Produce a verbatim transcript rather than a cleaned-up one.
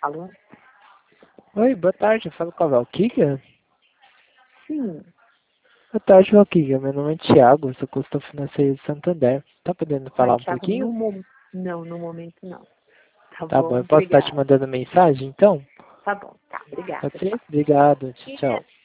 Alô? Oi, boa tarde, eu falo com a Valquíria? Sim. Boa tarde, Valquíria, meu nome é Thiago, sou consultor financeiro de Santander. Tá podendo Ai, falar um Thiago, no pouquinho? mo... não, no momento não. Tá Tá bom, bom, eu posso estar te obrigada. mandando mensagem, então? Tá bom, tá, obrigada, Pode ser? tchau. Obrigado, tchau.